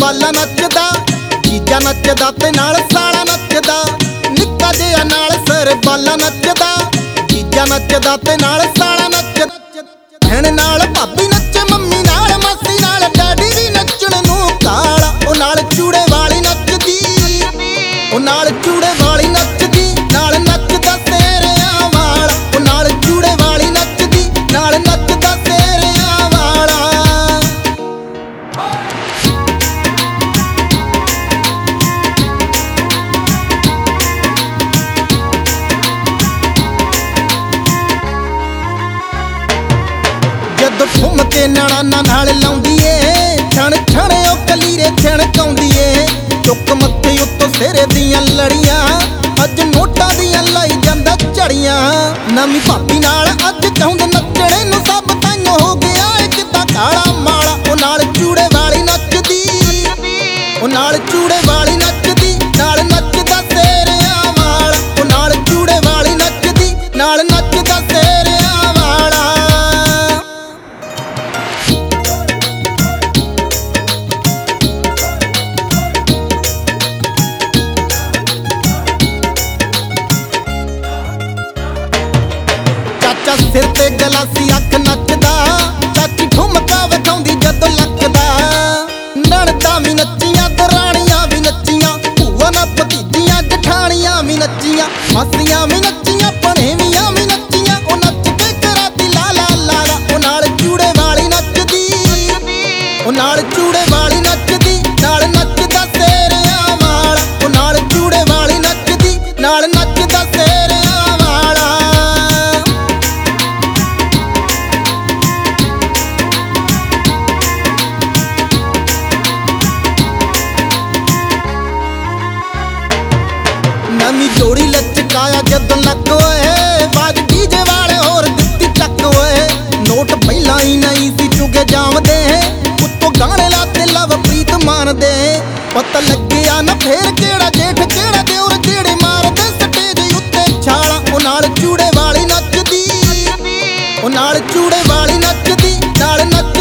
ਬਾਲਾ ਨੱਚਦਾ, ਜੀਜਾ ਨੱਚਦਾ ਤੇ ਨਾਲ ਸਾਲਾ ਨੱਚਦਾ। ਨਿੱਕਾ ਜਿਹਾ ਨਾਲ ਸਿਰ ਬਾਲਾ ਨੱਚਦਾ, ਜੀਜਾ ਨੱਚਦਾ ਤੇ ਨਾਲ ਸਾਲਾ ਨੱਚਦਾ। ਭੈਣ ਨਾਲ ਭਾਬੀ ਨੱਚੇ, ਮੰਮੀ ਨਾਲ ਮਾਸੀ ਨਾਲ, ਡੈਡੀ ਵੀ ਨੱਚਣ ਨੂੰ ਕਾਲਾ। ਉਹ ਨਾਲ ਚੂੜੇ ਵਾਲੀ ਨੱਚਦੀ, ਉਹ ਨਾਲ ਚੂੜੇ ਵਾਲੀ ਨੱਚਦੀ, ਨਾਲ ਨੱਚਦਾ ਸੇਰਿਆਂ ਵਾਲਾ। ਉਹ ਨਾਲ ਚੂੜੇ ਵਾਲੀ ਨੱਚਦੀ, ਨਾਲ ਨੱਚਦਾ ਸੇਰਿਆਂ ਵਾਲਾ। ਜਦੋਂ ਠੁੰਮ ਕੇ ਨਾਲਾਂ ਨਾਲ ਲਾਉਂਦੀ ਏ, ਛਣ ਛਣ ਉਹ ਕਲੀਰੇ ਛਣਕਾਉਂਦੀ ਏ। ਚੁੱਕ ਮੱਥੇ ਉੱਤੋਂ ਸਿਰੇ ਦੀਆਂ ਲੜੀਆਂ, ਅੱਜ ਨੋਟਾਂ ਦੀਆਂ ਲਾਈ ਜਾਂਦਾ ਝੜੀਆਂ। ਨਵੀਂ ਭਾਬੀ ਨਾਲ ਅੱਜ ਚਾਹੁੰਦੇ ਨੱਚਣੇ ਨੂੰ, ਸਭ ਤਾਈਓ ਹੋ ਗਿਆ ਏ ਕਿੱਦਾਂ ਕਾਲਾ ਮਾਲਾ। ਉਹ ਨਾਲ ਚੂੜੇ ਵਾਲੀ ਨੱਚਦੀ, ਉਹ ਨਾਲ ਚੂੜੇ ਵਾਲੀ ਨੱਚਦੀ, ਨਾਲ ਨੱਚਦਾ ਸੇਰਿਆਂ ਵਾਲਾ। ਉਹ ਨਾਲ ਚੂੜੇ ਵਾਲੀ ਨੱਚਦੀ, ਨਾਲ ਨੱਚਦਾ ਸੇਰਿਆਂ ਵਾਲਾ। ਚਾਚਾ ਸਿਰ ਤੇ ਗਲਾਸੀ ਅੱਖ ਨੱਚਦਾ, ਚਾਚੀ ਠੁਮਕਾ ਵਿਖਾਉਂਦੀ ਜਦੋਂ ਲੱਕਦਾ। ਨਣਦਾਂ ਵੀ ਨੱਚੀਆਂ, ਦਰਾਣੀਆਂ ਵੀ ਨੱਚੀਆਂ, ਭੂਆ ਨਾਲ ਭਤੀਜੀਆਂ ਜਠਾਣੀਆਂ ਵੀ ਨੱਚੀਆਂ। ਮਾਸੀਆਂ ਵੀ ਨੱਚੀਆਂ, ਭਣੇਵੀਆਂ ਵੀ ਨੱਚੀਆਂ। ਉਹ ਨੱਚ ਕੇ ਕਰਾਤੀ ਲਾ ਲਾ ਲਾ ਲਾ। ਉਹ ਨਾਲ ਚੂੜੇ ਵਾਲੀ ਨੱਚਦੀ, ਉਹ ਨਾਲ ਚੂੜੇ ਵਾਲੀ ਨੱਚਦੀ, ਨਾਲ ਨੱਚਦਾ ਸੇਰਿਆਂ ਵਾਲਾ। ਉਹ ਨਾਲ ਚੂੜੇ ਵਾਲੀ ਨੱਚਦੀ, ਨਾਲ ਨੱਚਦਾ ਸੇਰਿਆਂ ਵਾਲਾ। ਨਵੀਂ ਜੋੜੀ ਲਚਕਾਇਆ ਜਦੋਂ ਲੱਕ ਓਏ, ਬਾਜ ਡੀਜੇ ਵਾਲੇ ਹੋਰ ਦਿੱਤੀ ਚੱਕ ਓਏ। ਨੋਟ ਪਹਿਲਾਂ ਹੀ ਨਹੀਂ ਸੀ ਚੁਗੇ ਜਾਮਦੇ, ਉੱਤੋਂ ਗਾਣੇ ਲਾਤੇ ਲਵਪ੍ਰੀਤ ਮਾਨਦੇ। ਪਤਾ ਲੱਗਿਆ ਨਾ ਫੇਰ ਕਿਹੜਾ ਜੇਠ ਕਿਹੜਾ ਦਿਓਰ, ਜਿਹੜੇ ਮਾਰਦੇ ਸਟੇਜ ਉੱਤੇ ਛਾਲਾ। ਉਹ ਨਾਲ ਚੂੜੇ ਵਾਲੀ ਨੱਚਦੀ, ਉਹ ਨਾਲ ਚੂੜੇ ਵਾਲੀ ਨੱਚਦੀ, ਨਾਲ ਨੱਚ